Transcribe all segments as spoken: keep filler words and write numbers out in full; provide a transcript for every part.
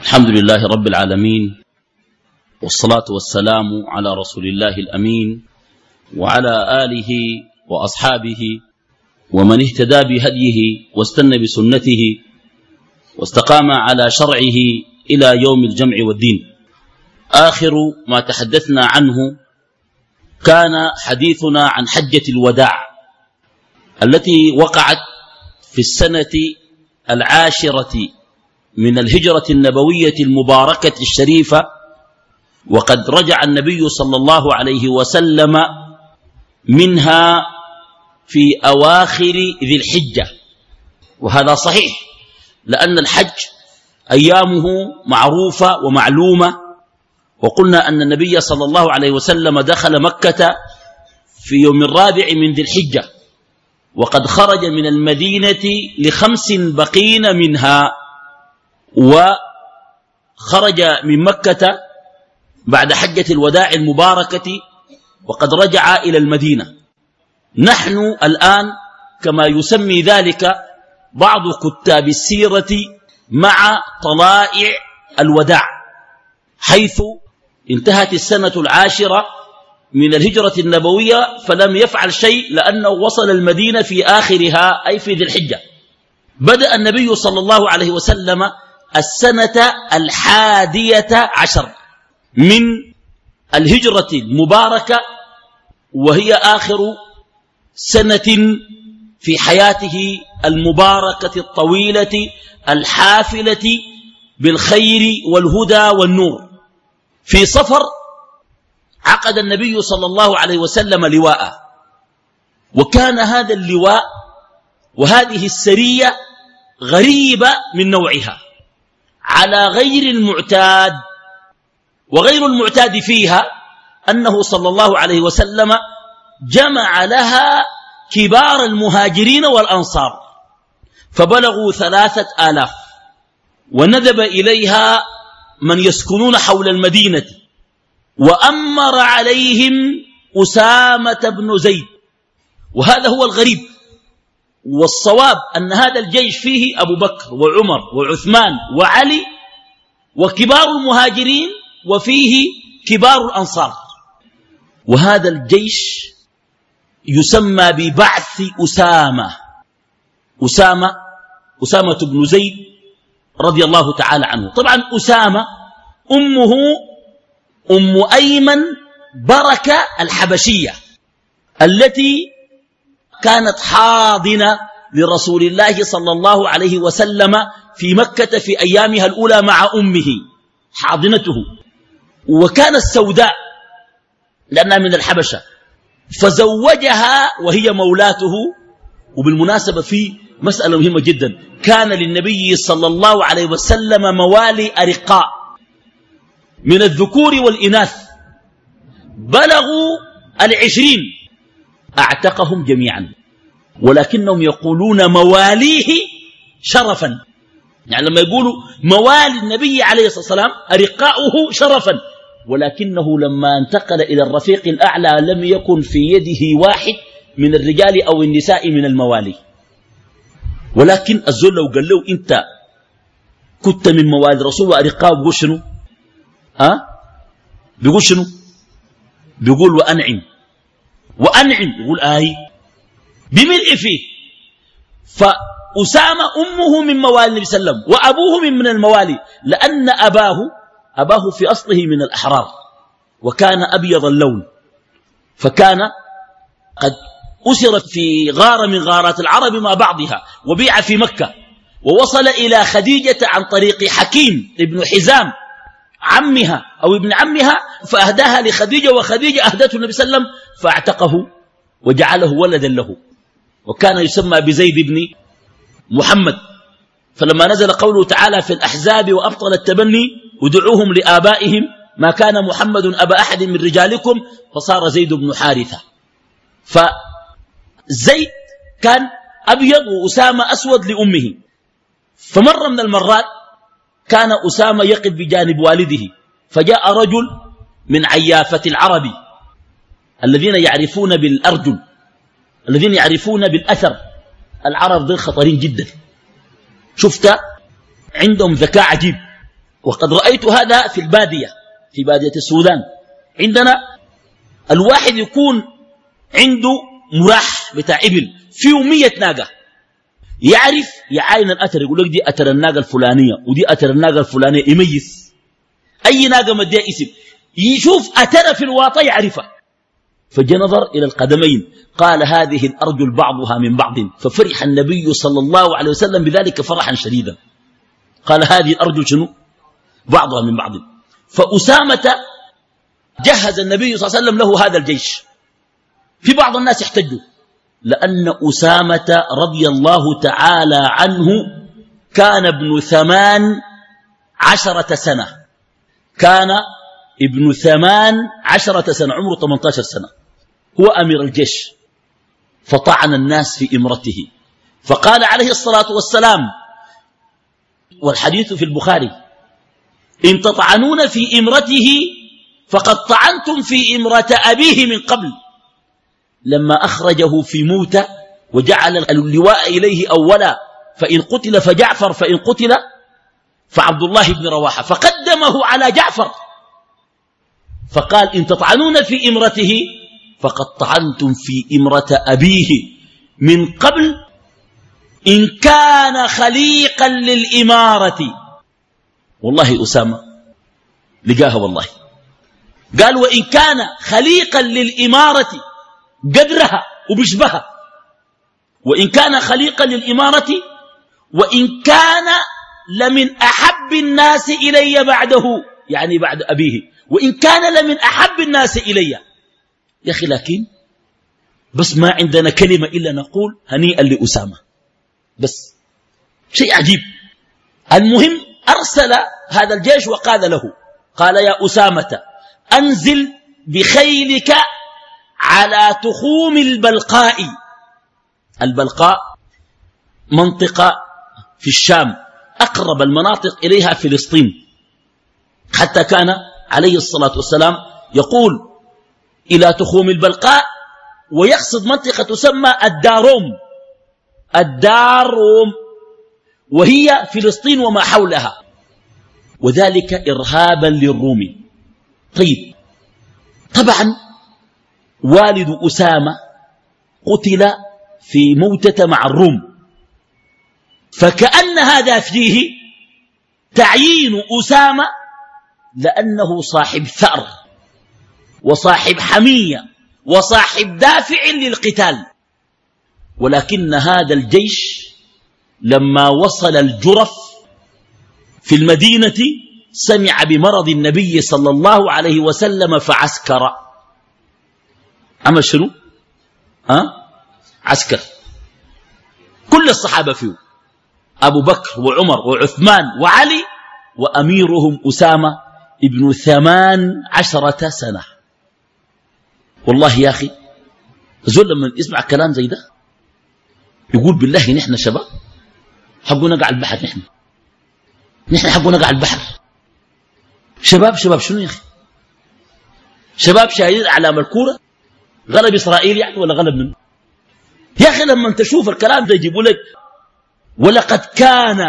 الحمد لله رب العالمين، والصلاة والسلام على رسول الله الأمين وعلى آله وأصحابه ومن اهتدى بهديه واستنى بسنته واستقام على شرعه إلى يوم الجمع والدين. آخر ما تحدثنا عنه كان حديثنا عن حجة الوداع التي وقعت في السنة العاشرة من الهجرة النبوية المباركة الشريفة، وقد رجع النبي صلى الله عليه وسلم منها في أواخر ذي الحجة، وهذا صحيح لأن الحج أيامه معروفة ومعلومة. وقلنا أن النبي صلى الله عليه وسلم دخل مكة في يوم الرابع من ذي الحجة، وقد خرج من المدينة لخمس بقين منها، وخرج من مكة بعد حجة الوداع المباركة وقد رجع إلى المدينة. نحن الآن كما يسمي ذلك بعض كتاب السيرة مع طلائع الوداع، حيث انتهت السنة العاشرة من الهجرة النبوية فلم يفعل شيء لأنه وصل المدينة في آخرها أي في ذي الحجة. بدأ النبي صلى الله عليه وسلم السنة الحادية عشر من الهجرة المباركة، وهي آخر سنة في حياته المباركة الطويلة الحافلة بالخير والهدى والنور. في صفر عقد النبي صلى الله عليه وسلم لواء، وكان هذا اللواء وهذه السرية غريبة من نوعها على غير المعتاد. وغير المعتاد فيها أنه صلى الله عليه وسلم جمع لها كبار المهاجرين والأنصار فبلغوا ثلاثة آلاف، وندب إليها من يسكنون حول المدينة، وأمر عليهم أسامة بن زيد. وهذا هو الغريب، والصواب أن هذا الجيش فيه أبو بكر وعمر وعثمان وعلي وكبار المهاجرين، وفيه كبار الأنصار. وهذا الجيش يسمى ببعث أسامة أسامة أسامة بن زيد رضي الله تعالى عنه. طبعا أسامة أمه أم أيمن بركة الحبشية التي كانت حاضنة لرسول الله صلى الله عليه وسلم في مكة في أيامها الأولى مع أمه، حاضنته، وكانت سوداء لأنها من الحبشة، فزوجها وهي مولاته. وبالمناسبة في مسألة مهمة جدا، كان للنبي صلى الله عليه وسلم موالي أرقاء من الذكور والإناث بلغوا العشرين، أعتقهم جميعا، ولكنهم يقولون مواليه شرفا. يعني لما يقولوا موالي النبي عليه الصلاة والسلام أرقاؤه شرفا، ولكنه لما انتقل إلى الرفيق الأعلى لم يكن في يده واحد من الرجال أو النساء من الموالي. ولكن الزول لو قال له أنت كنت من موالي الرسول وأرقاؤه، بيقول شنو؟ ها؟ بيقول شنو؟ بيقول وأنعم وأنعم، يقول آي بملء فيه. فأسامة أمه من موالي النبي صلى الله عليه وسلم، وأبوه من, من الموالي، لأن أباه أباه في أصله من الأحرار، وكان أبيض اللون، فكان قد أسر في غارة من غارات العرب مع بعضها، وبيع في مكة، ووصل إلى خديجة عن طريق حكيم ابن حزام عمها أو ابن عمها، فأهداها لخديجة، وخديجة أهدته النبي صلى الله عليه وسلم فاعتقه وجعله ولدا له، وكان يسمى بزيد بن محمد. فلما نزل قوله تعالى في الأحزاب وأبطل التبني ودعوهم لآبائهم ما كان محمد أبا أحد من رجالكم، فصار زيد بن حارثة. فزيد كان أبيض وأسامة أسود لأمه. فمرة من المرات كان أسامة يقف بجانب والده، فجاء رجل من عيافة العرب الذين يعرفون بالأرجل، الذين يعرفون بالأثر. العرب ذي خطرين جدا، شفت عندهم ذكاء عجيب. وقد رأيت هذا في البادية، في بادية السودان. عندنا الواحد يكون عنده مراح بتاع إبل فيه مية ناقة، يعرف يعاين الأتر، يقول لك دي أتر الناقة الفلانية ودي أتر الناقة الفلانية، يميز أي ناقة مديها اسم، يشوف أتر في الواطة يعرفها. فجاء نظر إلى القدمين قال هذه الأرجل بعضها من بعض، ففرح النبي صلى الله عليه وسلم بذلك فرحا شديدا. قال هذه الأرجل شنو؟ بعضها من بعض. فأسامة جهز النبي صلى الله عليه وسلم له هذا الجيش. في بعض الناس يحتجوا لأن أسامة رضي الله تعالى عنه كان ابن ثمان عشرة سنة، كان ابن ثمان عشرة سنة، عمره ثمانية عشر سنة، هو أمير الجيش. فطعن الناس في إمرته، فقال عليه الصلاة والسلام، والحديث في البخاري: إن تطعنون في إمرته فقد طعنتم في إمرة أبيه من قبل. لما أخرجه في موتة وجعل اللواء إليه أولا، فإن قتل فجعفر، فإن قتل فعبد الله بن رواحة، فقدمه على جعفر، فقال: إن تطعنون في إمرته فقد طعنتم في إمرة أبيه من قبل، إن كان خليقا للإمارة. والله أسامة لقاها، والله قال: وإن كان خليقا للإمارة قدرها وبشبهها، وإن كان خليقا للإمارة، وإن كان لمن أحب الناس إلي بعده، يعني بعد أبيه، وإن كان لمن أحب الناس إلي. يا أخي لكن بس ما عندنا كلمة إلا نقول هنيئا لأسامة، بس شيء عجيب. المهم أرسل هذا الجيش وقال له، قال: يا أسامة أنزل بخيلك على تخوم البلقاء. البلقاء منطقة في الشام، أقرب المناطق إليها فلسطين، حتى كان عليه الصلاة والسلام يقول إلى تخوم البلقاء، ويقصد منطقة تسمى الداروم، الداروم وهي فلسطين وما حولها، وذلك إرهابا للروم. طيب، طبعا والد أسامة قتل في موتة مع الروم، فكأن هذا فيه تعيين أسامة لأنه صاحب ثأر وصاحب حمية وصاحب دافع للقتال. ولكن هذا الجيش لما وصل الجرف في المدينة سمع بمرض النبي صلى الله عليه وسلم فعسكر. عمل شنو؟ أه؟ عسكر. كل الصحابة فيه، أبو بكر وعمر وعثمان وعلي، وأميرهم أسامة ابن ثمان عشرة سنة. والله يا أخي زول لما يسمع كلام زي ده يقول بالله نحن شباب حقنا نقع البحر، نحن نحن حقنا نقع البحر. شباب شباب شنو يا أخي؟ شباب شايلين أعلام الكورة، غلب إسرائيل يعني ولا غلب منه؟ يا أخي لما تشوف الكلام ده يجيبوا لك ولقد كان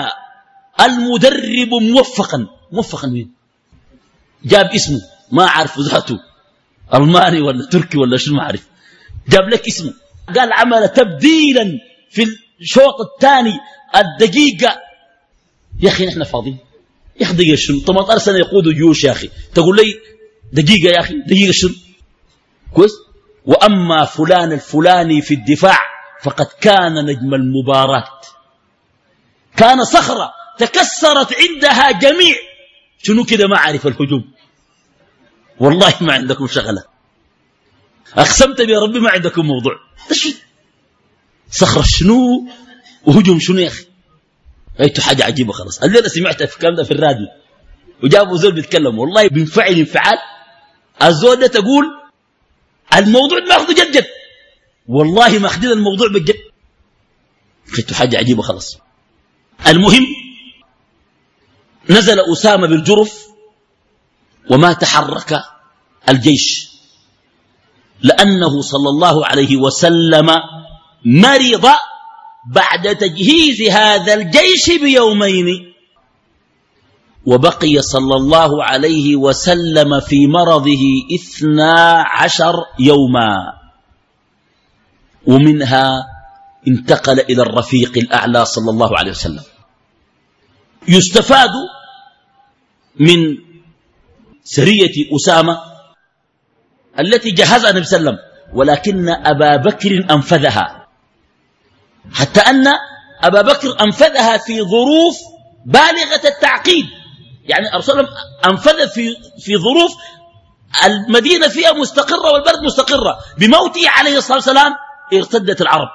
المدرب موفقا. موفقا مين؟ جاب اسمه ما أعرف ذاته، ألماني ولا تركي ولا شنو ما أعرف، جاب لك اسمه، قال عمل تبديلا في الشوط الثاني الدقيقة. يا أخي نحن فاضيين يا أخي، دقيقة شنو؟ ثمانية عشر سنة يقودوا جيوش يا أخي، تقول لي دقيقة يا أخي، دقيقة شنو؟ كويس. وأما فلان الفلاني في الدفاع فقد كان نجم المباراة، كان صخرة تكسرت عندها جميع شنو كده ما عارف الهجوم. والله ما عندكم شغلة، أقسمت بربي ما عندكم موضوع. صخرة شنو وهجوم شنو يا أخي؟ أيتوا حاجة عجيبة خلاص. الليلة سمعت في الكلام ده في الراديو وجابوا زول بيتكلم، والله بينفعل انفعال. الزول ده تقول الموضوع ما أخذوا جد جد، والله ما أخذين الموضوع بجد. أيتوا حاجة عجيبة خلاص. المهم نزل أسامة بالجرف وما تحرك الجيش، لأنه صلى الله عليه وسلم مرض بعد تجهيز هذا الجيش بيومين. وبقي صلى الله عليه وسلم في مرضه اثنا عشر يوما، ومنها انتقل إلى الرفيق الأعلى صلى الله عليه وسلم. يستفاد من سرية أسامة التي جهزها النبي صلى الله عليه وسلم، ولكن أبا بكر أنفذها، حتى أن أبا بكر أنفذها في ظروف بالغة التعقيد. يعني الرسول أنفذ في, في ظروف المدينة فيها مستقرة والبلد مستقرة. بموته عليه الصلاة والسلام ارتدت العرب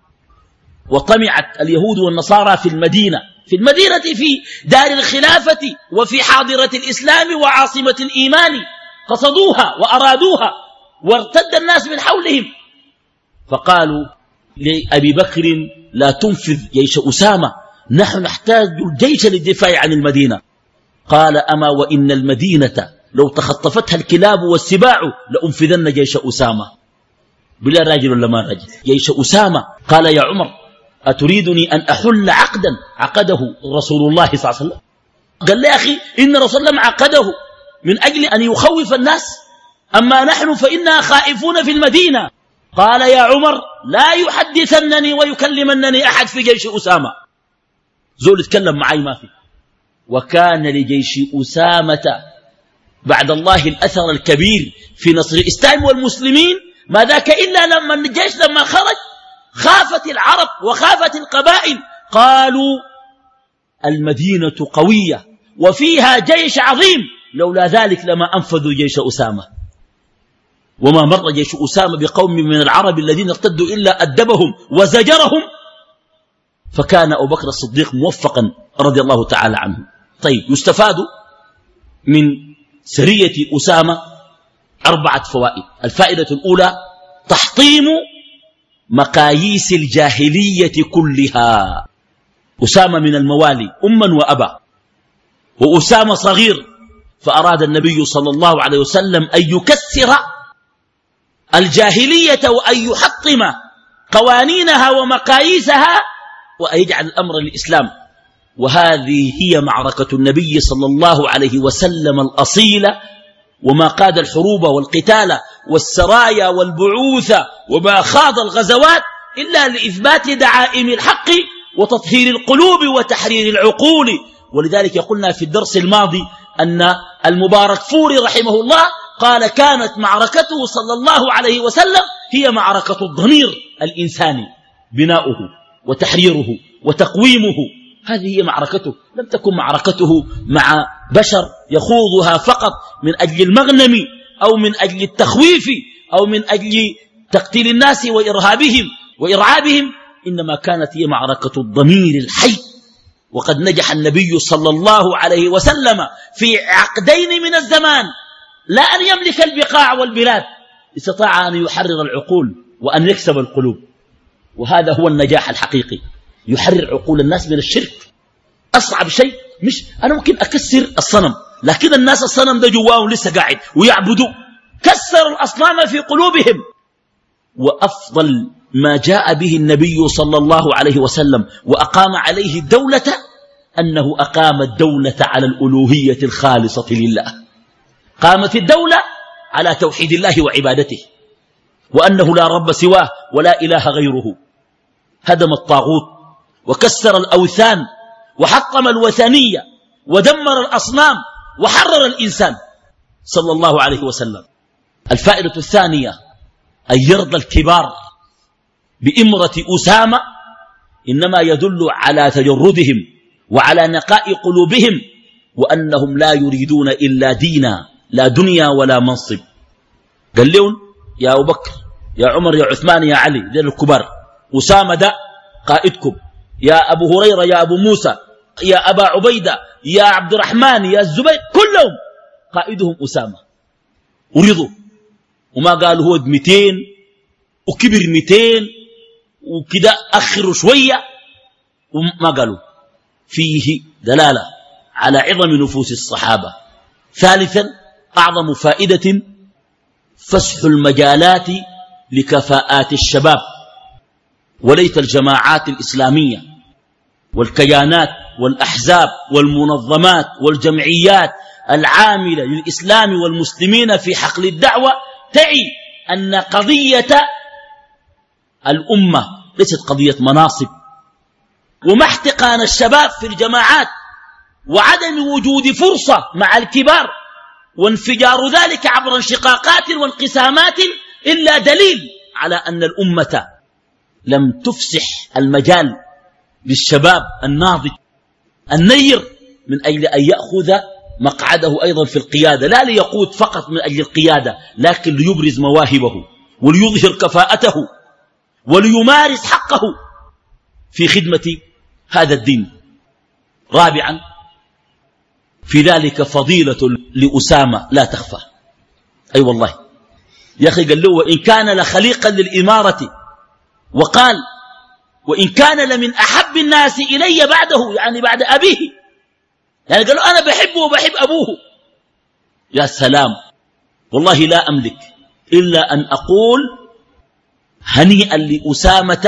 وطمعت اليهود والنصارى في المدينة في المدينة في دار الخلافة وفي حاضرة الإسلام وعاصمة الإيمان، قصدوها وأرادوها وارتد الناس من حولهم، فقالوا لأبي بكر لا تنفذ جيش أسامة، نحن نحتاج الجيش للدفاع عن المدينة. قال أما وإن المدينة لو تخطفتها الكلاب والسباع لأنفذن جيش أسامة. بلا راجل ولا ما راجل؟ جيش أسامة. قال يا عمر أتريدني أن أحل عقدا عقده رسول الله صلى الله عليه وسلم؟ قال لي يا أخي إن رسول الله عقده من أجل أن يخوف الناس، أما نحن فإنا خائفون في المدينة. قال يا عمر لا يحدثنني ويكلمنني أحد في جيش أسامة، زول يتكلم معي ما في. وكان لجيش أسامة بعد الله الأثر الكبير في نصر الإسلام والمسلمين، ما ذاك إلا لما الجيش لما خرج خافت العرب وخافت القبائل، قالوا المدينة قوية وفيها جيش عظيم، لولا ذلك لما أنفذوا جيش أسامة. وما مر جيش أسامة بقوم من العرب الذين ارتدوا إلا أدبهم وزجرهم، فكان أبو بكر الصديق موفقا رضي الله تعالى عنه. طيب، يستفاد من سرية أسامة أربعة فوائد. الفائدة الأولى تحطيم مقاييس الجاهلية كلها. أسامة من الموالي أما وأبا، وأسامة صغير، فأراد النبي صلى الله عليه وسلم أن يكسر الجاهلية وأن يحطم قوانينها ومقاييسها وأن يجعل الأمر للإسلام. وهذه هي معركة النبي صلى الله عليه وسلم الأصيلة، وما قاد الحروب والقتال والسرايا والبعوث وما خاض الغزوات إلا لإثبات دعائم الحق وتطهير القلوب وتحرير العقول. ولذلك قلنا في الدرس الماضي أن المبارك فوري رحمه الله قال كانت معركته صلى الله عليه وسلم هي معركة الضمير الإنساني، بناؤه وتحريره وتقويمه، هذه هي معركته. لم تكن معركته مع بشر يخوضها فقط من أجل المغنم أو من أجل التخويف أو من أجل تقتيل الناس وإرهابهم وإرعابهم، إنما كانت هي معركة الضمير الحي. وقد نجح النبي صلى الله عليه وسلم في عقدين من الزمان، لا أن يملك البقاع والبلاد، استطاع أن يحرر العقول وأن يكسب القلوب، وهذا هو النجاح الحقيقي، يحرر عقول الناس من الشرك. أصعب شيء مش أنا ممكن أكسر الصنم، لكن الناس الصنم ده جواهم لسه قاعد ويعبدوا، كسر الأصنام في قلوبهم. وأفضل ما جاء به النبي صلى الله عليه وسلم وأقام عليه الدولة أنه أقام الدولة على الألوهية الخالصة لله. قامت الدولة على توحيد الله وعبادته، وأنه لا رب سواه ولا إله غيره. هدم الطاغوت وكسر الأوثان وحطم الوثنية ودمر الأصنام وحرر الإنسان صلى الله عليه وسلم. الفائدة الثانية أن يرضى الكبار بإمرة أسامة إنما يدل على تجردهم وعلى نقاء قلوبهم، وأنهم لا يريدون إلا دينا لا دنيا ولا منصب. قال لهم يا أبو بكر يا عمر يا عثمان يا علي، ذي الكبار، أسامة ده قائدكم، يا أبو هريرة يا أبو موسى يا أبا عبيدة يا عبد الرحمن يا الزبير، كلهم قائدهم أسامة. ورضوا، وما قالوا هو مئتين وكبر مئتين وكده أخر شوية، وما قالوا. فيه دلالة على عظم نفوس الصحابة. ثالثا أعظم فائدة فسح المجالات لكفاءات الشباب، وليت الجماعات الإسلامية والكيانات والأحزاب والمنظمات والجمعيات العاملة للإسلام والمسلمين في حقل الدعوة تعي أن قضية الأمة ليست قضية مناصب وما احتقان الشباب في الجماعات وعدم وجود فرصة مع الكبار وانفجار ذلك عبر انشقاقات وانقسامات إلا دليل على أن الأمة لم تفسح المجال للشباب الناضج النير من أجل أن يأخذ مقعده أيضا في القيادة، لا ليقود فقط من أجل القيادة، لكن ليبرز مواهبه وليظهر كفاءته وليمارس حقه في خدمة هذا الدين. رابعا في ذلك فضيلة لأسامة لا تخفى. أي أيوة والله يا أخي، قال له وإن كان لخليقا للإمارة، وقال وإن كان لمن أحب الناس إلي بعده، يعني بعد أبيه، يعني قال له أنا بحبه وبحب أبوه. يا سلام، والله لا أملك إلا أن أقول هنيئا لأسامة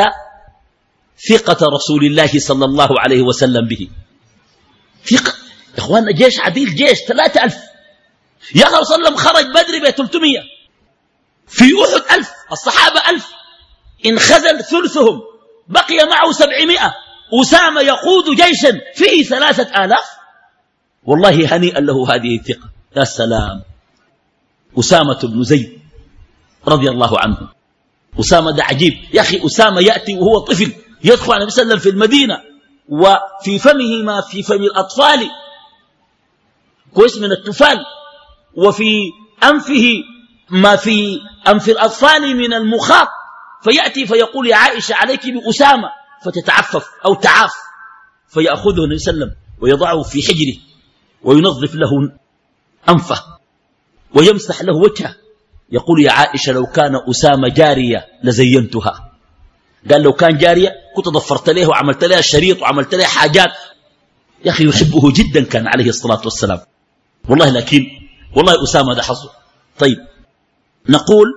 ثقة رسول الله صلى الله عليه وسلم به. ثقة يا إخواننا، جيش عديل، جيش ثلاثة ألف. يا أخي صلى الله عليه وسلم خرج بدر بثلاثمية، في أحد ألف، الصحابة ألف، انخزل ثلثهم، بقي معه سبعمائة. أسامة يقود جيشا فيه ثلاثة آلاف. والله هنيئا له هذه الثقة. يا سلام، أسامة بن زيد رضي الله عنه. أسامة ده عجيب يا أخي. أسامة يأتي وهو طفل يدخل على النبي صلى الله عليه وسلم في المدينة وفي فمه ما في فم الأطفال كويس من التفال، وفي أنفه ما في أنف الأطفال من المخاط، فيأتي فيقول يا عائشة عليك بأسامة، فتتعفف أو تعاف، فيأخذه النبي صلى الله عليه وسلم ويضعه في حجره وينظف له أنفه ويمسح له وجهه. يقول يا عائشة لو كان أسامة جارية لزينتها. قال لو كان جارية كنت ضفرت له وعملت لها شريط وعملت لها حاجات. يا أخي يحبه جدا كان عليه الصلاة والسلام والله. لكن والله أسامة ده حظه. طيب نقول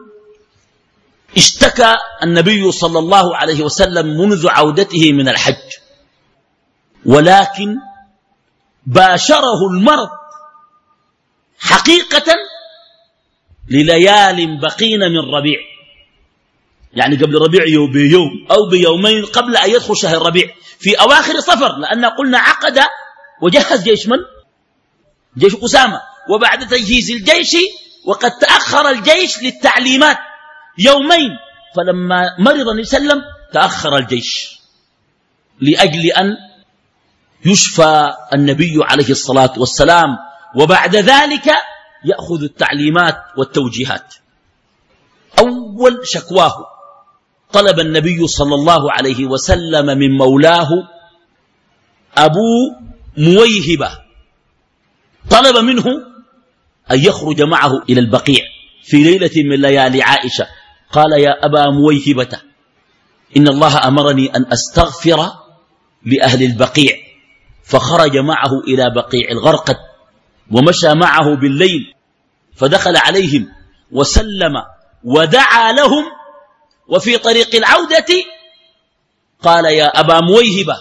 اشتكى النبي صلى الله عليه وسلم منذ عودته من الحج، ولكن باشره المرض حقيقة لليال بقين من ربيع، يعني قبل ربيع يوم بيوم أو بيومين قبل أن يدخل شهر ربيع في أواخر صفر، لأن قلنا عقد وجهز جيش من؟ جيش أسامة. وبعد تجهيز الجيش وقد تأخر الجيش للتعليمات يومين، فلما مرض النبي صلى الله عليه وسلم تأخر الجيش لأجل أن يشفى النبي عليه الصلاة والسلام، وبعد ذلك يأخذ التعليمات والتوجيهات. أول شكواه طلب النبي صلى الله عليه وسلم من مولاه أبو مويهبة، طلب منه أن يخرج معه إلى البقيع في ليلة من ليالي عائشة. قال يا أبا مويهبة إن الله أمرني أن أستغفر لأهل البقيع، فخرج معه إلى بقيع الغرقد ومشى معه بالليل، فدخل عليهم وسلم ودعا لهم، وفي طريق العودة قال يا أبا مويهبة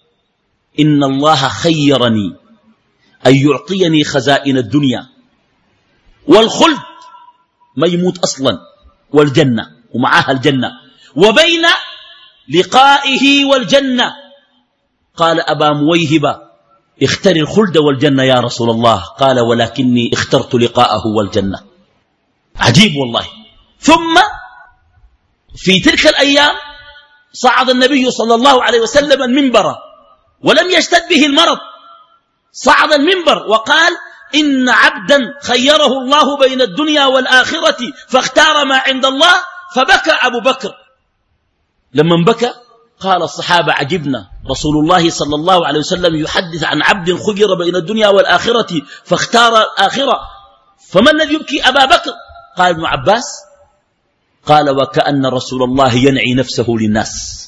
إن الله خيرني أن يعطيني خزائن الدنيا والخلد، ما يموت أصلا، والجنة ومعها الجنة، وبين لقائه والجنة. قال أبا مويهبة اختر الخلد والجنة يا رسول الله. قال ولكني اخترت لقاءه والجنة. عجيب والله. ثم في تلك الأيام صعد النبي صلى الله عليه وسلم المنبر ولم يشتد به المرض، صعد المنبر وقال إن عبدا خيره الله بين الدنيا والآخرة فاختار ما عند الله، فبكى أبو بكر. لما بكى قال الصحابة عجبنا، رسول الله صلى الله عليه وسلم يحدث عن عبد خير بين الدنيا والآخرة فاختار الآخرة، فما الذي يبكي أبا بكر؟ قال ابن عباس قال وكأن رسول الله ينعي نفسه للناس.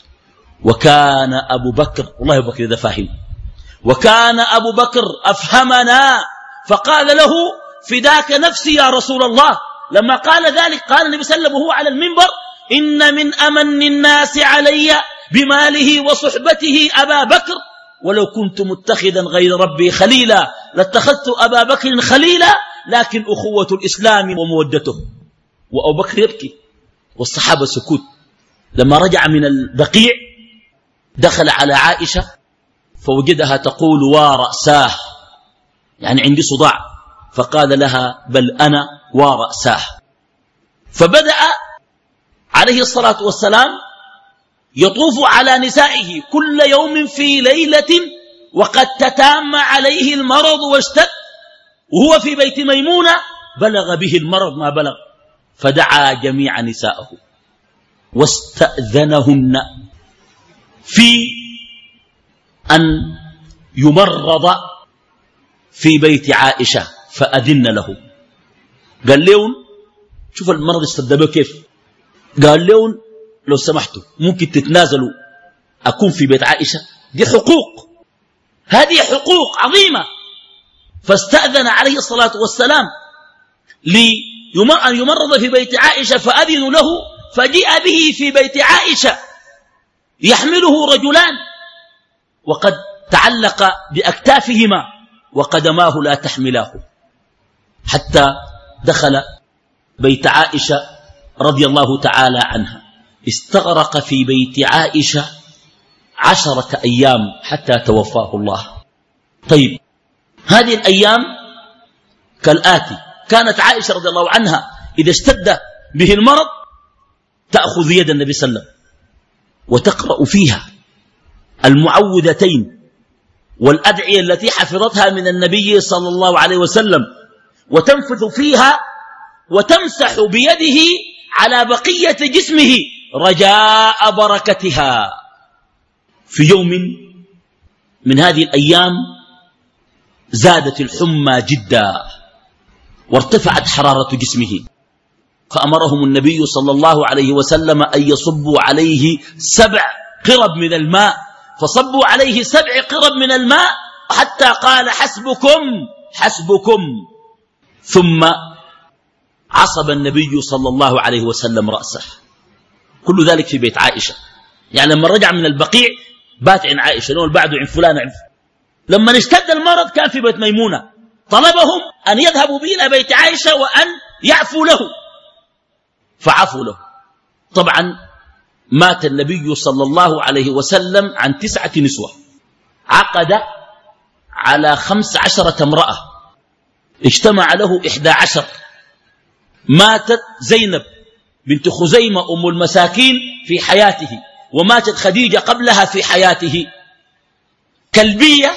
وكان أبو بكر، والله أبو بكر إذا فاهم، وكان أبو بكر أفهمنا فقال له فداك نفسي يا رسول الله. لما قال ذلك قال النبي صلى الله عليه وسلم وهو على المنبر إن من أمن الناس علي بماله وصحبته أبا بكر ولو كنت متخذا غير ربي خليلا لاتخذت أبا بكر خليلا لكن أخوة الإسلام ومودته. وأبو بكر يبكي والصحابة سكوت. لما رجع من البقيع دخل على عائشة فوجدها تقول ورأساه، يعني عندي صداع، فقال لها بل أنا ورأساه. فبدأ عليه الصلاة والسلام يطوف على نسائه كل يوم في ليلة وقد تتام عليه المرض واشتد، وهو في بيت ميمونة بلغ به المرض ما بلغ، فدعا جميع نسائه واستأذنهن في أن يمرض في بيت عائشة فأذن له. قال لهم شوف المرض استدبه كيف، قال لهم لو سمحتوا ممكن تتنازلوا أكون في بيت عائشة، دي حقوق، هذه حقوق عظيمة. فاستأذن عليه الصلاة والسلام أن يمرض في بيت عائشة فأذنوا له، فجيء به في بيت عائشة يحمله رجلان وقد تعلق بأكتافهما وقدماه لا تحملاه، حتى دخل بيت عائشة رضي الله تعالى عنها. استغرق في بيت عائشة عشرة أيام حتى توفاه الله. طيب هذه الأيام كالآتي: كانت عائشة رضي الله عنها إذا اشتد به المرض تأخذ يد النبي صلى الله عليه وسلم وتقرأ فيها المعوذتين والأدعية التي حفظتها من النبي صلى الله عليه وسلم، وتنفث فيها وتمسح بيده على بقية جسمه رجاء بركتها. في يوم من هذه الأيام زادت الحمى جدا وارتفعت حرارة جسمه، فأمرهم النبي صلى الله عليه وسلم أن يصبوا عليه سبع قرب من الماء، فصبوا عليه سبع قرب من الماء حتى قال حسبكم حسبكم. ثم عصب النبي صلى الله عليه وسلم رأسه. كل ذلك في بيت عائشة. يعني لما رجع من البقيع بات عن عائشة، نقول بعده عن فلان عن فلان. لما اشتد المرض كان في بيت ميمونة، طلبهم أن يذهبوا به إلى بيت عائشة وأن يعفوا له، فعفوا له. طبعا مات النبي صلى الله عليه وسلم عن تسعة نسوة، عقد على خمس عشرة امرأة، اجتمع له إحدى عشر. ماتت زينب بنت خزيمة أم المساكين في حياته، وماتت خديجة قبلها في حياته. كلبية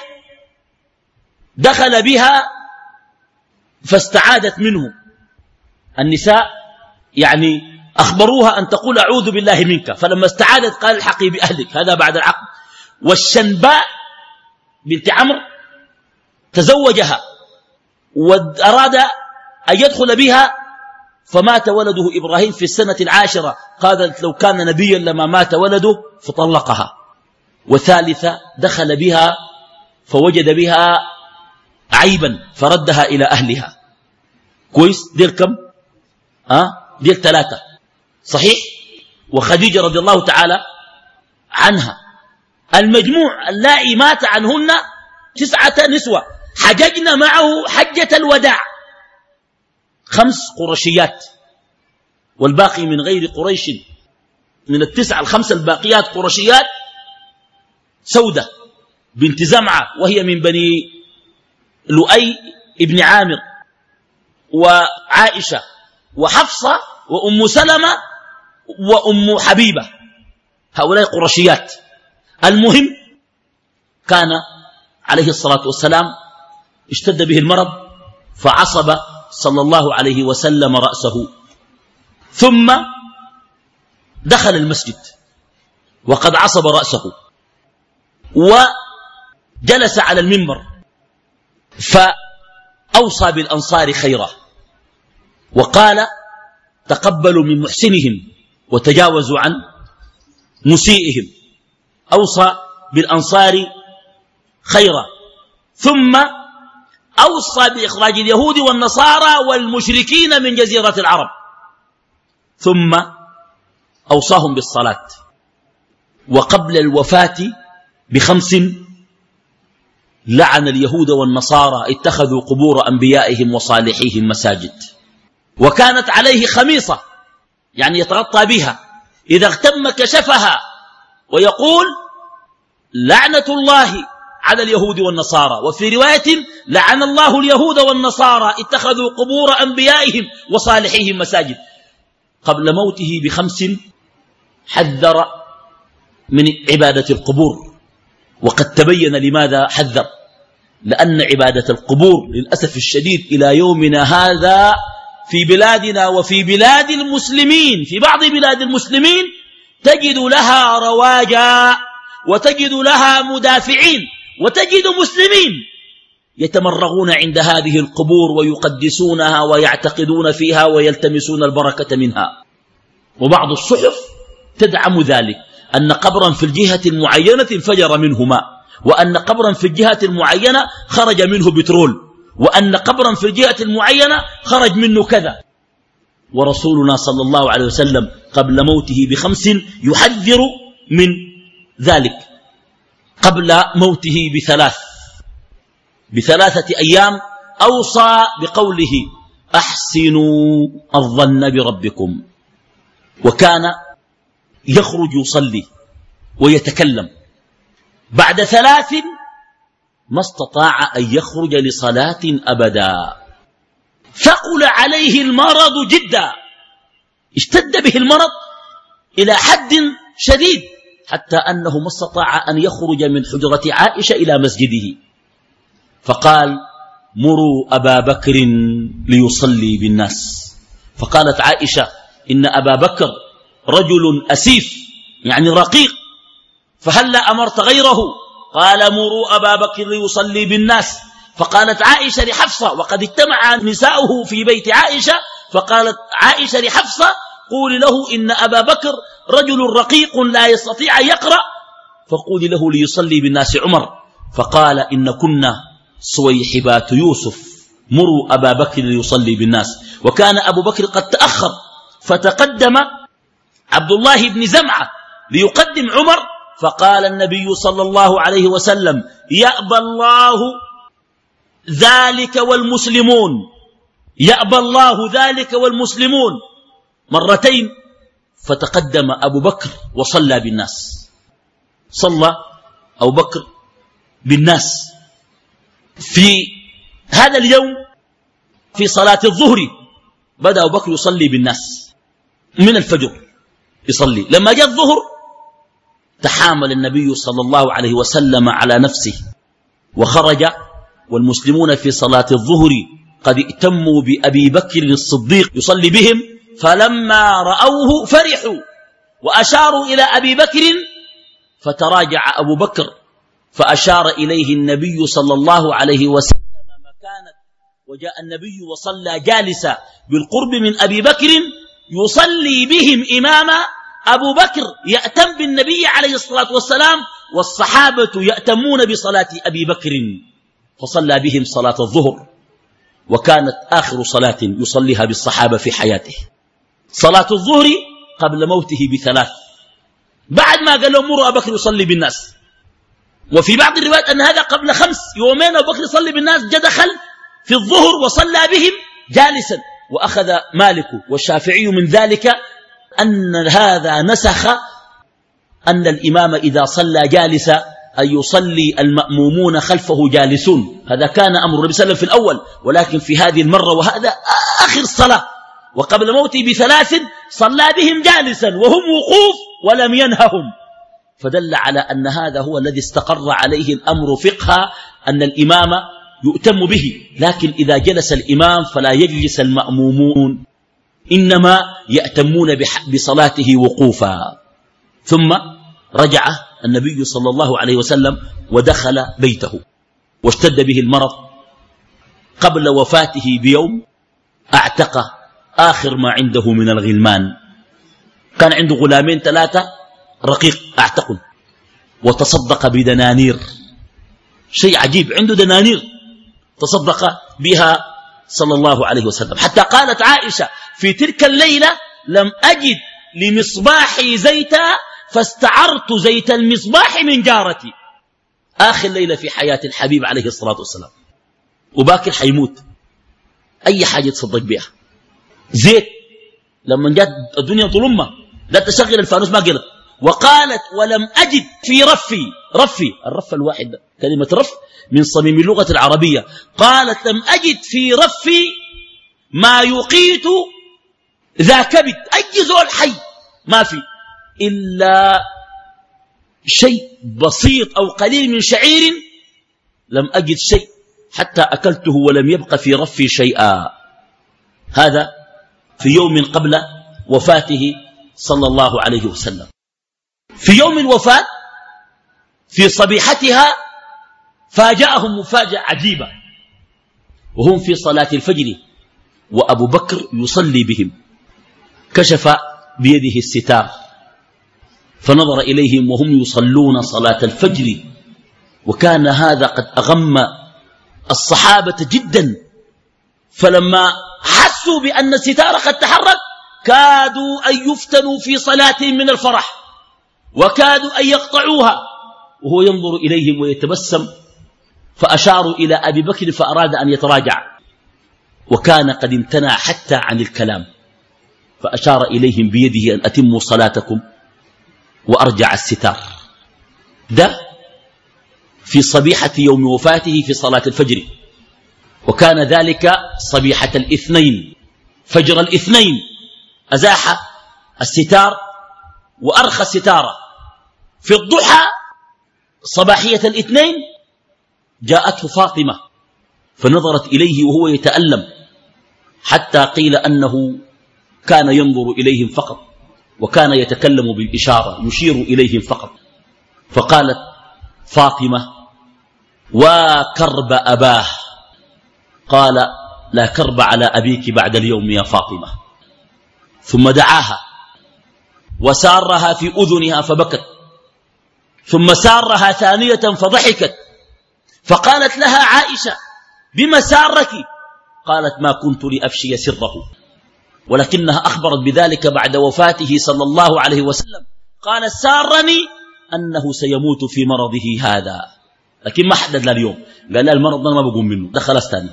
دخل بها فاستعادت منه. النساء يعني أخبروها أن تقول أعوذ بالله منك، فلما استعادت قال الحقي بأهلك، هذا بعد العقد. والشنباء بنت عمرو تزوجها وأراد أن يدخل بها، فمات ولده إبراهيم في السنة العاشرة، قالت لو كان نبيا لما مات ولده، فطلقها. وثالثة دخل بها فوجد بها عيبا فردها إلى أهلها. كويس؟ ديل كم؟ أه؟ ديل ثلاثة صحيح؟ وخديجة رضي الله تعالى عنها. المجموع اللائي مات عنهن تسعة نسوة، حججنا معه حجة الوداع خمس قرشيات، والباقي من غير قريش. من التسعة الخمسة الباقيات قرشيات: سودة بنت زمعة وهي من بني لؤي ابن عامر، وعائشة، وحفصة، وأم سلمة، وأم حبيبة، هؤلاء قرشيات. المهم كان عليه الصلاة والسلام اشتد به المرض فعصب صلى الله عليه وسلم رأسه، ثم دخل المسجد وقد عصب رأسه وجلس على المنبر، فأوصى بالأنصار خيرا وقال تقبلوا من محسنهم وتجاوزوا عن مسيئهم. أوصى بالأنصار خيرا، ثم أوصى بإخراج اليهود والنصارى والمشركين من جزيرة العرب، ثم أوصاهم بالصلاة. وقبل الوفاة بخمس لعن اليهود والنصارى اتخذوا قبور أنبيائهم وصالحيهم مساجد. وكانت عليه خميصة يعني يتغطى بها، إذا اغتم كشفها، ويقول لعنة الله على اليهود والنصارى. وفي رواية لعن الله اليهود والنصارى اتخذوا قبور أنبيائهم وصالحيهم مساجد. قبل موته بخمس حذر من عبادة القبور، وقد تبين لماذا حذر، لأن عبادة القبور للأسف الشديد إلى يومنا هذا في بلادنا وفي بلاد المسلمين، في بعض بلاد المسلمين تجد لها رواجا وتجد لها مدافعين، وتجد مسلمين يتمرغون عند هذه القبور ويقدسونها ويعتقدون فيها ويلتمسون البركة منها. وبعض الصحف تدعم ذلك، أن قبرا في الجهة المعينة انفجر منه ماء، وأن قبرا في الجهة المعينة خرج منه بترول، وأن قبرا في الجهة المعينة خرج منه كذا. ورسولنا صلى الله عليه وسلم قبل موته بخمس يحذر من ذلك. قبل موته بثلاث بثلاثة أيام أوصى بقوله أحسنوا الظن بربكم، وكان يخرج يصلي ويتكلم. بعد ثلاث ما استطاع أن يخرج لصلاة أبدا، ثقل عليه المرض جدا، اشتد به المرض إلى حد شديد، حتى أنه ما استطاع أن يخرج من حجرة عائشة إلى مسجده، فقال مروا أبا بكر ليصلي بالناس. فقالت عائشة إن أبا بكر رجل أسيف يعني رقيق، فهلا أمرت غيره؟ قال مروا أبا بكر ليصلي بالناس. فقالت عائشة لحفصة، وقد اجتمع نساؤه في بيت عائشة، فقالت عائشة لحفصة قولي له إن أبا بكر رجل رقيق لا يستطيع أن يقرأ، فقولي له ليصلي بالناس عمر. فقال إن كنا صويحبات يوسف، مروا أبا بكر ليصلي بالناس. وكان أبو بكر قد تأخر، فتقدم عبد الله بن زمعة ليقدم عمر، فقال النبي صلى الله عليه وسلم يأبى الله ذلك والمسلمون، يأبى الله ذلك والمسلمون مرتين. فتقدم أبو بكر وصلى بالناس، صلى أبو بكر بالناس في هذا اليوم. في صلاة الظهر بدأ أبو بكر يصلي بالناس من الفجر يصلي. لما جاء الظهر تحامل النبي صلى الله عليه وسلم على نفسه وخرج، والمسلمون في صلاة الظهر قد ائتموا بأبي بكر الصديق يصلي بهم، فلما رأوه فرحوا وأشاروا إلى أبي بكر، فتراجع أبو بكر فأشار إليه النبي صلى الله عليه وسلم مكانه، وجاء النبي وصلى جالسا بالقرب من أبي بكر يصلي بهم إماما. أبو بكر يأتم بالنبي عليه الصلاة والسلام، والصحابة يأتمون بصلاة أبي بكر، فصلى بهم صلاة الظهر، وكانت آخر صلاة يصليها بالصحابة في حياته، صلاة الظهر قبل موته بثلاث، بعد ما قال له مروا أبو بكر يصلي بالناس. وفي بعض الروايات أن هذا قبل خمس يومين أبو بكر يصلي بالناس، جاء دخل في الظهر وصلى بهم جالسا. وأخذ مالك والشافعي من ذلك أن هذا نسخ أن الإمام إذا صلى جالسا أن يصلي المأمومون خلفه جالسون. هذا كان أمر النبي صلى الله عليه وسلم في الأول، ولكن في هذه المرة وهذا آخر صلاة وقبل موته بثلاث صلى بهم جالسا وهم وقوف ولم ينههم، فدل على أن هذا هو الذي استقر عليه الأمر فقها، أن الإمام يؤتم به، لكن إذا جلس الإمام فلا يجلس المأمومون، إنما يأتمون بصلاته وقوفا. ثم رجع النبي صلى الله عليه وسلم ودخل بيته، واشتد به المرض. قبل وفاته بيوم اعتق آخر ما عنده من الغلمان، كان عنده غلامين ثلاثة رقيق اعتقوا، وتصدق بدنانير، شيء عجيب، عنده دنانير تصدق بها صلى الله عليه وسلم، حتى قالت عائشة في تلك الليلة لم أجد لمصباحي زيتا فاستعرت زيت المصباح من جارتي. آخر ليلة في حياة الحبيب عليه الصلاة والسلام، وباكر حيموت، أي حاجة تصدق بها. زيت لما جات الدنيا ظلمة لا تشغل الفانوس ما قلت، وقالت ولم أجد في رفي، رفي الرف الواحد كلمة رف من صميم اللغة العربية، قالت لم أجد في رفي ما يقيت ذا كبد، أي زول حي ما في إلا شيء بسيط أو قليل من شعير، لم أجد شيء حتى أكلته ولم يبق في رفي شيئا. هذا في يوم قبل وفاته صلى الله عليه وسلم. في يوم الوفاة في صبيحتها فاجأهم مفاجأة عجيبة، وهم في صلاة الفجر وأبو بكر يصلي بهم، كشف بيده الستار فنظر إليهم وهم يصلون صلاة الفجر، وكان هذا قد أغم الصحابة جدا، فلما حسوا بأن الستار قد تحرك كادوا أن يفتنوا في صلاتهم من الفرح، وكادوا أن يقطعوها، وهو ينظر إليهم ويتبسم، فأشاروا إلى أبي بكر فأراد أن يتراجع، وكان قد امتنع حتى عن الكلام، فأشار إليهم بيده أن أتموا صلاتكم وأرجع الستار. ده في صبيحة يوم وفاته في صلاة الفجر، وكان ذلك صبيحة الاثنين، فجر الاثنين أزاح الستار وأرخى الستارة. في الضحى صباحية الاثنين جاءته فاطمة فنظرت إليه وهو يتألم، حتى قيل أنه كان ينظر إليهم فقط، وكان يتكلم بالإشارة يشير إليهم فقط. فقالت فاطمة وكرب أباه، قال لا كرب على أبيك بعد اليوم يا فاطمة. ثم دعاها وسارها في أذنها فبكت، ثم سارها ثانية فضحكت، فقالت لها عائشة بما سارك؟ قالت ما كنت لأفشي سره، ولكنها أخبرت بذلك بعد وفاته صلى الله عليه وسلم. قالت سارني أنه سيموت في مرضه هذا، لكن ما حدد له اليوم، قال لا المرض ما بقوم منه، ده خلاص تاني.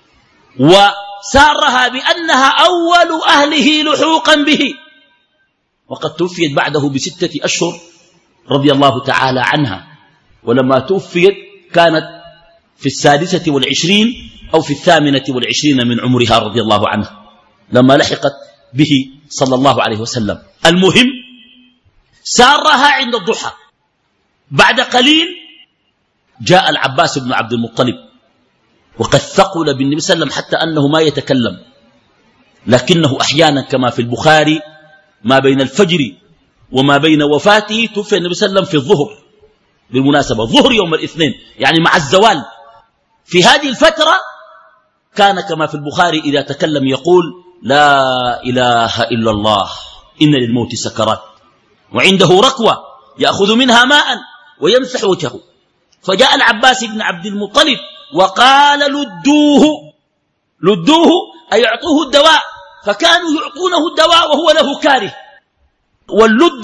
وسارها بأنها أول أهله لحوقا به، وقد توفيت بعده بستة أشهر رضي الله تعالى عنها، ولما توفيت كانت في السادسة والعشرين أو في الثامنة والعشرين من عمرها رضي الله عنها لما لحقت به صلى الله عليه وسلم. المهم سارها عند الضحى. بعد قليل جاء العباس بن عبد المطلب، وقد ثقل بالنبي صلى الله عليه وسلم حتى أنه ما يتكلم، لكنه أحيانا كما في البخاري ما بين الفجر وما بين وفاته توفي النبي صلى الله عليه وسلم في الظهر، بالمناسبة الظهر يوم الاثنين يعني مع الزوال. في هذه الفترة كان كما في البخاري إذا تكلم يقول لا إله إلا الله إن للموت سكرات، وعنده ركوة يأخذ منها ماء ويمسح وجهه. فجاء العباس بن عبد المطلب وقال لدوه، لدوه أي يعطوه الدواء، فكانوا يعطونه الدواء وهو له كاره، واللد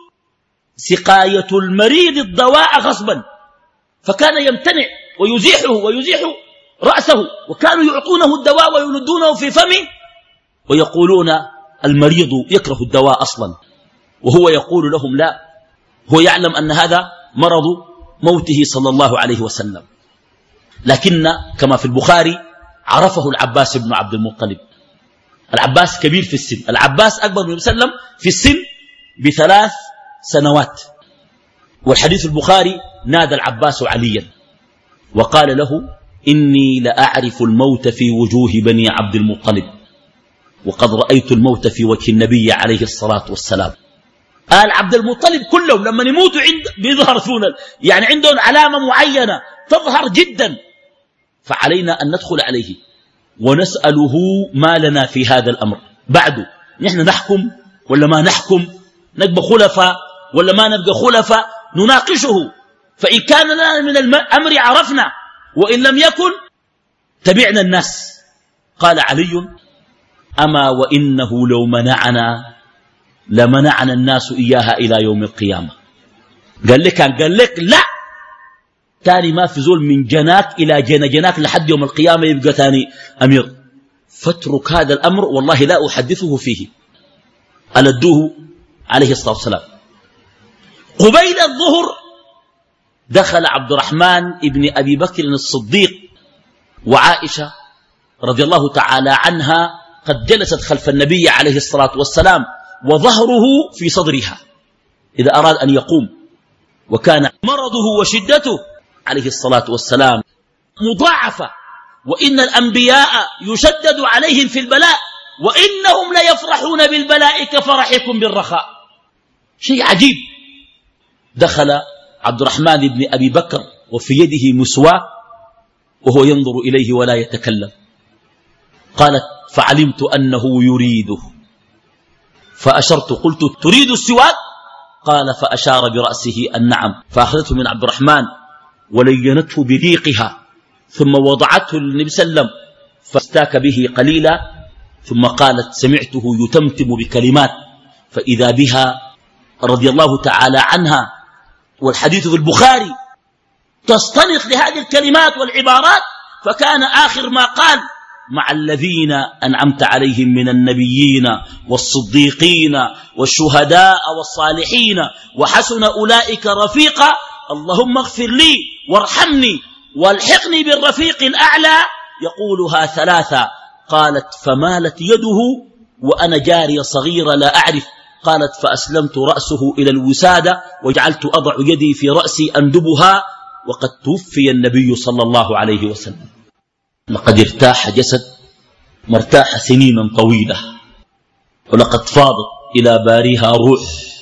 سقاية المريض الدواء غصبا، فكان يمتنع ويزيحه ويزيح رأسه، وكانوا يعطونه الدواء ويلدونه في فمه ويقولون المريض يكره الدواء أصلا، وهو يقول لهم لا، هو يعلم أن هذا مرض موته صلى الله عليه وسلم. لكن كما في البخاري عرفه العباس بن عبد المطلب. العباس كبير في السن، العباس أكبر من النبي صلى الله عليه وسلم في السن بثلاث سنوات. والحديث البخاري نادى العباس عليا وقال له إني لأعرف الموت في وجوه بني عبد المطلب، وقد رأيت الموت في وجه النبي عليه الصلاة والسلام. آل عبد المطلب كلهم لما يموتوا عند بيظهر فينا، يعني عندهم علامة معينة تظهر جدا، فعلينا أن ندخل عليه ونسأله ما لنا في هذا الأمر. بعد نحن نحكم ولا ما نحكم، نبقى خلفاء ولا ما نبقى خلفاء، نناقشه، فإن كان لنا من الأمر عرفنا، وإن لم يكن تبعنا الناس. قال علي أما وإنه لو منعنا لمنعنا الناس إياها إلى يوم القيامة. قال لك قال لك لا، تاني ما في زول من جناك إلى جنا جناك لحد يوم القيامة يبقى تاني أمير. فاترك هذا الأمر والله لا أحدثه فيه. ألدوه عليه الصلاة والسلام. قبيل الظهر دخل عبد الرحمن ابن أبي بكر الصديق وعائشة رضي الله تعالى عنها قد جلست خلف النبي عليه الصلاة والسلام وظهره في صدرها إذا أراد أن يقوم، وكان مرضه وشدته عليه الصلاة والسلام مضاعفة، وإن الأنبياء يشدد عليهم في البلاء وإنهم ليفرحون بالبلاء كفرحكم بالرخاء. شيء عجيب. دخل عبد الرحمن بن أبي بكر وفي يده مسواك وهو ينظر إليه ولا يتكلم. قالت فعلمت أنه يريده فأشرت قلت تريد السواك؟ قال فأشار برأسه النعم، فأخذته من عبد الرحمن ولينته بريقها ثم وضعته للنبي صلى الله عليه وسلم فاستاك به قليلا، ثم قالت سمعته يتمتم بكلمات فإذا بها رضي الله تعالى عنها والحديث في البخاري تصطنخ لهذه الكلمات والعبارات، فكان آخر ما قال مع الذين أنعمت عليهم من النبيين والصديقين والشهداء والصالحين وحسن أولئك رفيقا، اللهم اغفر لي وارحمني والحقني بالرفيق الأعلى، يقولها ثلاثة. قالت فمالت يده وأنا جارية صغيرة لا أعرف، قالت فأسلمت رأسه إلى الوسادة وجعلت أضع يدي في رأسي أندبها، وقد توفي النبي صلى الله عليه وسلم. لقد ارتاح جسد مرتاح سنين طويلة، ولقد فاضت إلى باريها روح،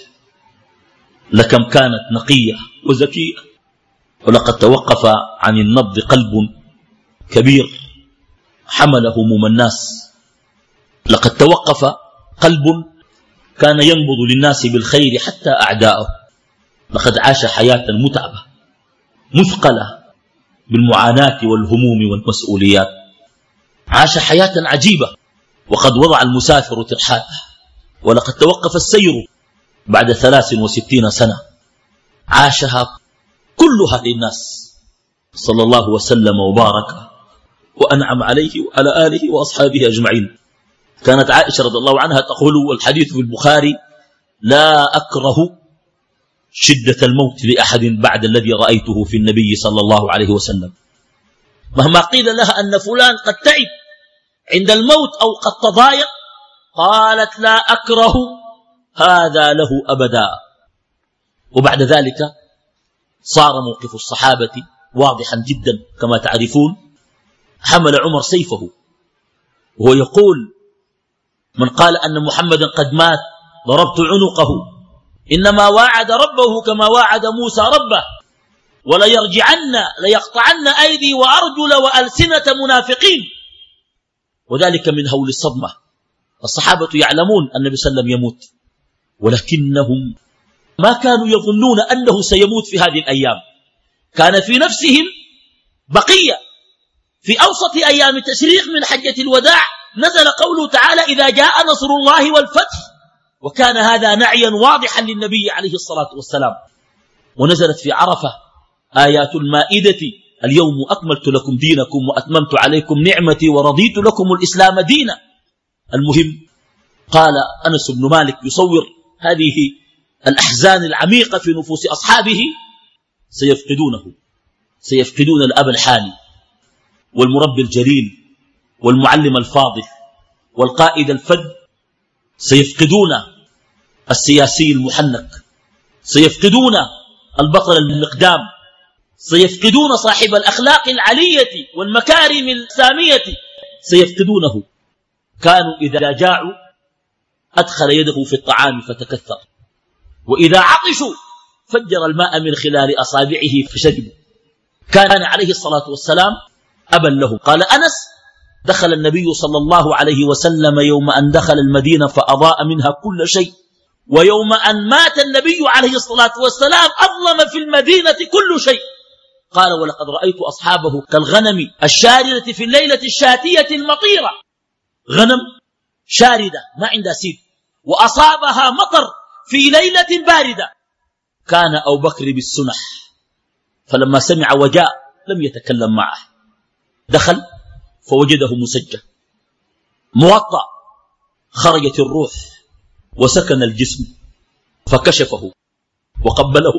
لكم كانت نقية وزكية، ولقد توقف عن النبض قلب كبير حمله هموم الناس، لقد توقف قلب كان ينبض للناس بالخير حتى أعداءه، لقد عاش حياة متعبة مثقلة بالمعاناة والهموم والمسؤوليات، عاش حياة عجيبة، وقد وضع المسافر ترحاله، ولقد توقف السير بعد ثلاث وستين سنة عاشها كلها للناس، صلى الله وسلم وبارك وأنعم عليه وعلى آله وأصحابه أجمعين. كانت عائشة رضي الله عنها تقول والحديث في البخاري لا أكره شدة الموت لأحد بعد الذي رأيته في النبي صلى الله عليه وسلم. مهما قيل لها أن فلان قد تعب عند الموت أو قد تضايق قالت لا أكره هذا له أبدا. وبعد ذلك صار موقف الصحابة واضحا جدا كما تعرفون. حمل عمر سيفه وهو يقول من قال أن محمدا قد مات ضربت عنقه، إنما واعد ربه كما واعد موسى ربه، وليرجعن ليقطعن أيدي وأرجل وألسنة منافقين، وذلك من هول الصدمة. الصحابة يعلمون أن النبي صلى الله عليه وسلم يموت، ولكنهم ما كانوا يظنون أنه سيموت في هذه الأيام. كان في نفسهم بقية. في أوسط أيام التشريق من حجة الوداع نزل قوله تعالى إذا جاء نصر الله والفتح، وكان هذا نعيا واضحا للنبي عليه الصلاة والسلام. ونزلت في عرفة آيات المائدة اليوم أكملت لكم دينكم وأتممت عليكم نعمتي ورضيت لكم الإسلام دينا. المهم قال أنس بن مالك يصور هذه الأحزان العميقة في نفوس أصحابه سيفقدونه، سيفقدون الأب الحاني والمربي الجليل والمعلم الفاضل والقائد الفذ، سيفقدون السياسي المحنك، سيفقدون البطل المقدام، سيفقدون صاحب الأخلاق العلية والمكارم السامية، سيفقدونه. كانوا إذا جاعوا أدخل يده في الطعام فتكثر، وإذا عطشوا فجر الماء من خلال أصابعه فشربوا. كان عليه الصلاة والسلام أبا له. قال أنس دخل النبي صلى الله عليه وسلم يوم أن دخل المدينة فأضاء منها كل شيء، ويوم أن مات النبي عليه الصلاة والسلام أظلم في المدينة كل شيء. قال ولقد رأيت أصحابه كالغنم الشاردة في الليلة الشاتية المطيرة، غنم شاردة ما عندها سيد وأصابها مطر في ليلة باردة. كان أبو بكر بالسنح فلما سمع وجاء لم يتكلم معه. دخل فوجده مسجى موطأ، خرجت الروح وسكن الجسم، فكشفه وقبله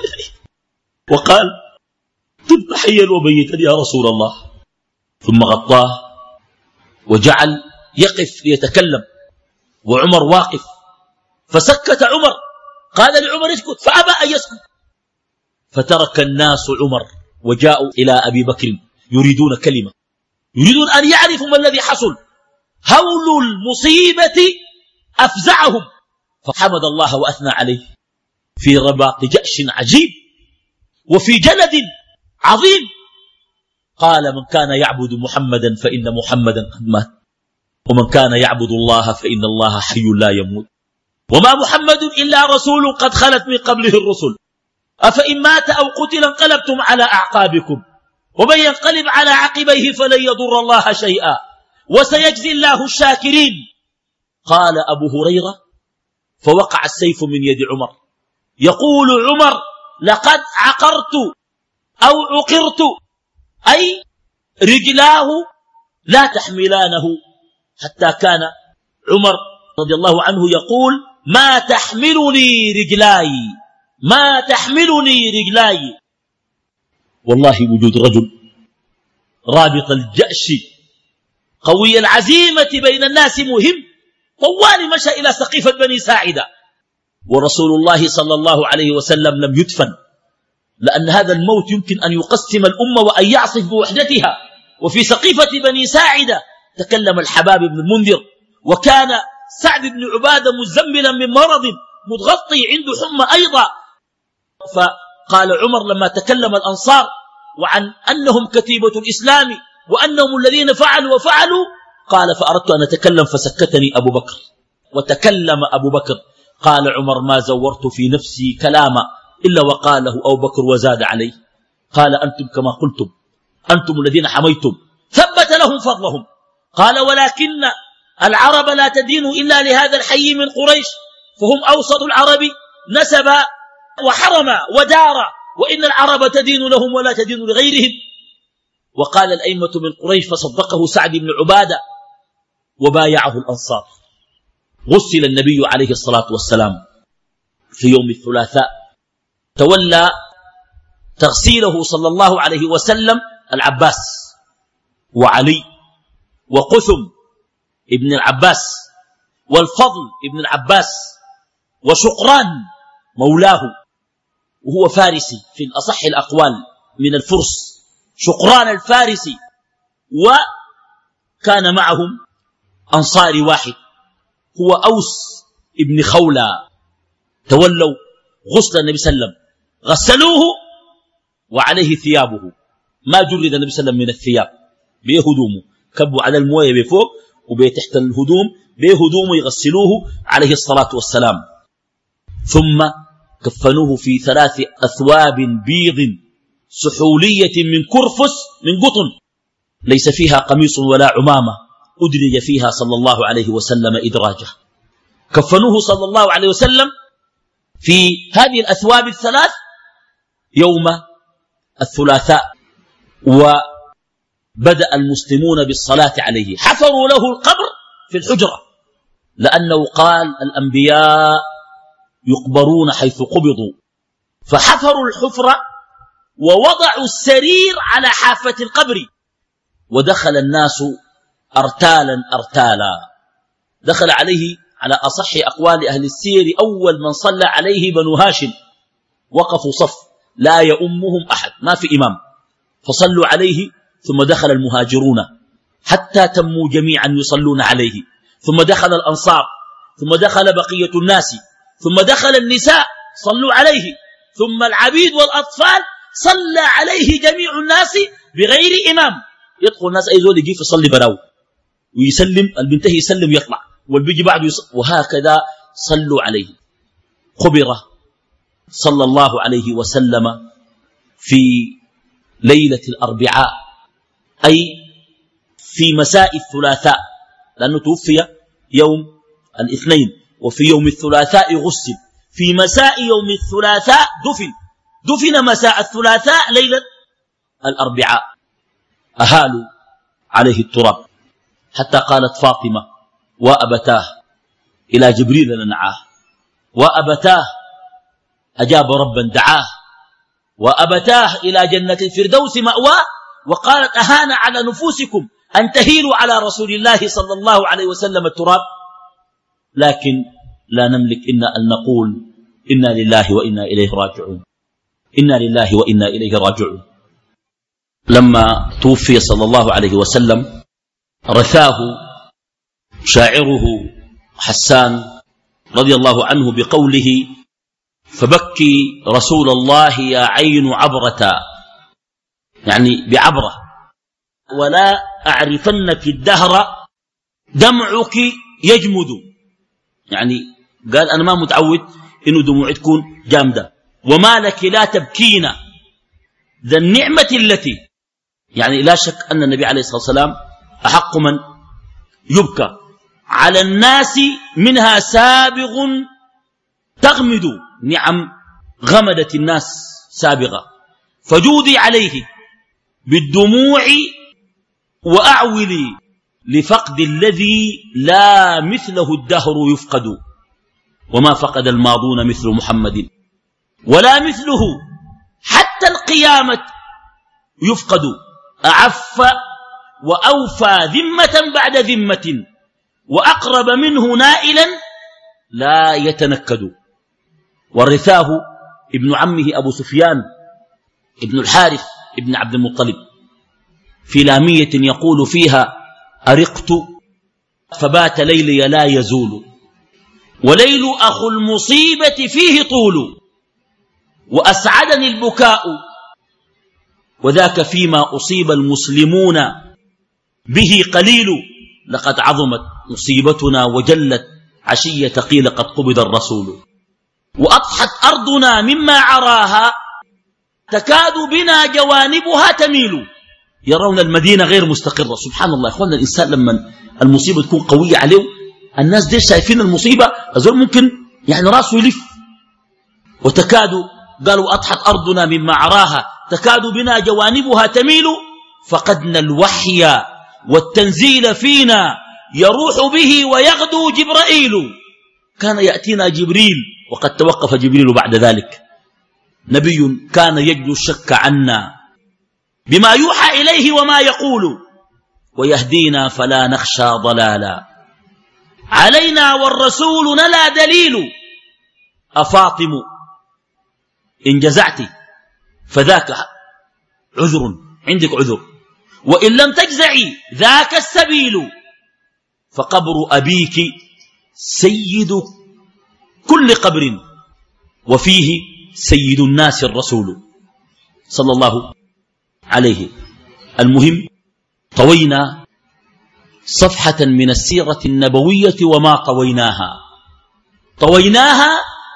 وقال طبت حيا وميتا يا رسول الله، ثم غطاه وجعل يقف ليتكلم وعمر واقف، فسكت عمر، قال لعمر اسكت فأبى أن يسكت، فترك الناس عمر وجاءوا إلى أبي بكر يريدون كلمة، يريدون أن يعرفوا ما الذي حصل. هول المصيبة أفزعهم، فحمد الله وأثنى عليه في رباط جأش عجيب وفي جلد عظيم. قال من كان يعبد محمدا فإن محمدا قد مات، ومن كان يعبد الله فإن الله حي لا يموت، وما محمد إلا رسول قد خلت من قبله الرسل، أفإن مات أو قتل انقلبتم على أعقابكم، ومن ينقلب على عقبيه فلن يضر الله شيئا، وسيجزي الله الشاكرين. قال أبو هريرة فوقع السيف من يد عمر، يقول عمر لقد عقرت أو عقرت، أي رجلاه لا تحملانه، حتى كان عمر رضي الله عنه يقول ما تحملني رجلاي، ما تحملني رجلاي. والله وجود رجل رابط الجأش قوي العزيمة بين الناس مهم. طوال مشى إلى سقيفة بني ساعدة، ورسول الله صلى الله عليه وسلم لم يدفن، لأن هذا الموت يمكن أن يقسم الأمة وأن يعصف بوحدتها. وفي سقيفة بني ساعدة تكلم الحباب بن المنذر، وكان سعد بن عبادة مزملا من مرض متغطي عنده حمى أيضا. فقال عمر لما تكلم الأنصار وعن أنهم كتيبة الإسلام وأنهم الذين فعلوا وفعلوا، قال فأردت أن أتكلم فسكتني أبو بكر، وتكلم أبو بكر. قال عمر ما زورت في نفسي كلاما إلا وقاله أبو بكر وزاد عليه، قال أنتم كما قلتم، أنتم الذين حميتم، ثبت لهم فضلهم. قال ولكن العرب لا تدين إلا لهذا الحي من قريش، فهم أوسط العرب نسبا وحرما ودارا، وإن العرب تدين لهم ولا تدين لغيرهم. وقال الأئمة من قريش فصدقه سعد بن عبادة وبايعه الأنصار. غسل النبي عليه الصلاة والسلام في يوم الثلاثاء، تولى تغسيله صلى الله عليه وسلم العباس وعلي وقثم ابن العباس والفضل ابن العباس وشقران مولاه، وهو فارسي في الأصح الأقوال من الفرس، شقران الفارسي، وكان معهم أنصاري واحد هو أوس ابن خولة. تولوا غسل النبي صلى الله عليه وسلم، غسلوه وعليه ثيابه، ما جرد النبي صلى الله عليه وسلم من الثياب، بهدومه كبوا على المويه بفوق وبتحت الهدوم بهدومه يغسلوه عليه الصلاة والسلام. ثم كفنوه في ثلاث أثواب بيض سحولية من كرفس من قطن، ليس فيها قميص ولا عمامة، أدرج فيها صلى الله عليه وسلم إدراجه. كفنوه صلى الله عليه وسلم في هذه الأثواب الثلاث يوم الثلاثاء، وبدأ المسلمون بالصلاة عليه. حفروا له القبر في الحجرة، لأنه قال الأنبياء يقبرون حيث قبضوا، فحفروا الحفرة ووضعوا السرير على حافة القبر، ودخل الناس أرتالا أرتالا. دخل عليه على أصح أقوال أهل السير أول من صلى عليه بنو هاشم، وقفوا صف لا يؤمهم أحد، ما في إمام، فصلوا عليه. ثم دخل المهاجرون حتى تموا جميعا يصلون عليه، ثم دخل الأنصار، ثم دخل بقية الناس، ثم دخل النساء صلوا عليه، ثم العبيد والأطفال، صلى عليه جميع الناس بغير إمام. يدخل الناس أي زول يجي يصلي براو ويسلم، البنته يسلم يطلع، والبيجي بعده يصلي، وهكذا صلوا عليه. خبر صلى الله عليه وسلم في ليلة الأربعاء، أي في مساء الثلاثاء، لأنه توفي يوم الاثنين، وفي يوم الثلاثاء غسل، في مساء يوم الثلاثاء دفن. دفن مساء الثلاثاء ليلة الأربعاء. أهالوا عليه التراب حتى قالت فاطمة وأبتاه إلى جبريل لنعاه، وأبتاه أجاب ربا دعاه، وأبتاه إلى جنة الفردوس مأواه، وقالت أهان على نفوسكم أن تهيلوا على رسول الله صلى الله عليه وسلم التراب. لكن لا نملك إنا أن نقول إنا لله وإنا إليه راجعون، إنا لله وإنا إليه راجعون. لما توفي صلى الله عليه وسلم رثاه شاعره حسان رضي الله عنه بقوله: فبكي رسول الله يا عين عبرة، يعني بعبرة، ولا أعرفنك الدهر دمعك يجمد. يعني قال أنا ما متعود إنه دموعي تكون جامدة. وما لك لا تبكين ذا النعمة التي، يعني لا شك أن النبي عليه الصلاة والسلام أحق من يبكى على الناس منها سابغ تغمد، نعم غمدت الناس سابغة، فجودي عليه بالدموع وأعولي لفقد الذي لا مثله الدهر يفقد. وما فقد الماضون مثل محمد ولا مثله حتى القيامة يفقد. أعف وأوفى ذمة بعد ذمة، وأقرب منه نائلا لا يتنكد. ورثاه ابن عمه أبو سفيان ابن الحارث ابن عبد المطلب في لامية يقول فيها: أرقت فبات ليلي لا يزول، وليل أخو المصيبة فيه طول، وأسعدني البكاء وذاك فيما أصيب المسلمون به قليل، لقد عظمت مصيبتنا وجلت عشية قيل قد قبض الرسول، وأضحت أرضنا مما عراها تكاد بنا جوانبها تميل. يرون المدينة غير مستقرة. سبحان الله يا أخوانا، الإنسان لما المصيبة تكون قوية عليه، الناس دي شايفين المصيبة أزول ممكن يعني راسه يلف. وتكاد، قالوا أضحت أرضنا مما عراها تكاد بنا جوانبها تميل، فقدنا الوحي والتنزيل فينا يروح به ويغدو جبرائيل. كان يأتينا جبريل وقد توقف جبريل بعد ذلك. نبي كان يجلو الشك عنا بما يوحى إليه وما يقول، ويهدينا فلا نخشى ضلالا، علينا والرسول لا دليل. أفاطم إن جزعت فذاك عذر، عندك عذر، وإن لم تجزعي ذاك السبيل، فقبر أبيك سيد كل قبر، وفيه سيد الناس الرسول صلى الله عليه. المهم، طوينا صفحة من السيرة النبوية وما طويناها، طويناها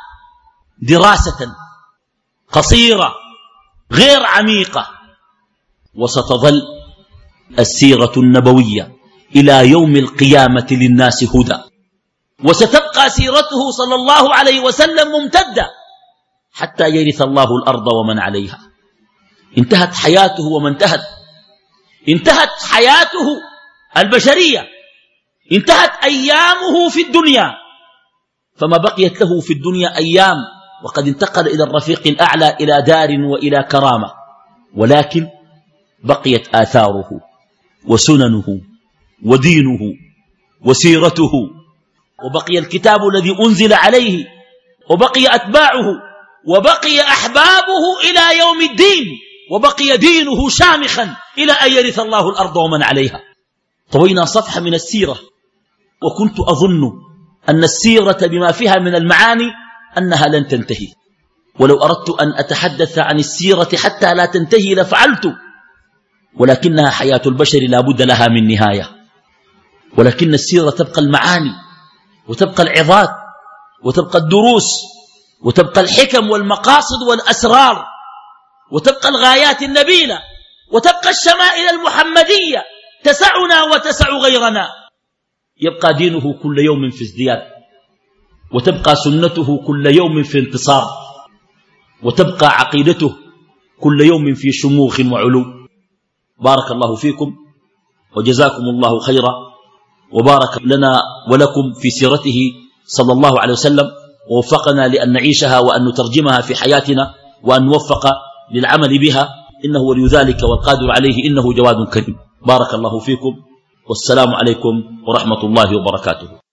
دراسة قصيرة غير عميقة، وستظل السيرة النبوية إلى يوم القيامة للناس هدى، وستبقى سيرته صلى الله عليه وسلم ممتدة حتى يرث الله الأرض ومن عليها. انتهت حياته وما انتهت، انتهت حياته البشرية، انتهت أيامه في الدنيا، فما بقيت له في الدنيا أيام، وقد انتقل إلى الرفيق الأعلى إلى دار وإلى كرامة، ولكن بقيت آثاره وسننه ودينه وسيرته، وبقي الكتاب الذي أنزل عليه، وبقي أتباعه، وبقي أحبابه إلى يوم الدين، وبقي دينه شامخا إلى أن يرث الله الأرض ومن عليها. طوينا صفحة من السيرة، وكنت أظن أن السيرة بما فيها من المعاني أنها لن تنتهي، ولو أردت أن أتحدث عن السيرة حتى لا تنتهي لفعلت، ولكنها حياة البشر لا بد لها من نهاية. ولكن السيرة تبقى المعاني، وتبقى العظات، وتبقى الدروس، وتبقى الحكم والمقاصد والأسرار، وتبقى الغايات النبيلة، وتبقى الشمائل المحمدية تسعنا وتسع غيرنا. يبقى دينه كل يوم في ازدياد، وتبقى سنته كل يوم في انتصار، وتبقى عقيدته كل يوم في شموخ وعلو. بارك الله فيكم وجزاكم الله خيرا، وبارك لنا ولكم في سيرته صلى الله عليه وسلم، ووفقنا لأن نعيشها وأن نترجمها في حياتنا وأن نوفق للعمل بها، إنه ولي ذلك والقادر عليه، إنه جواد كريم. بارك الله فيكم والسلام عليكم ورحمة الله وبركاته.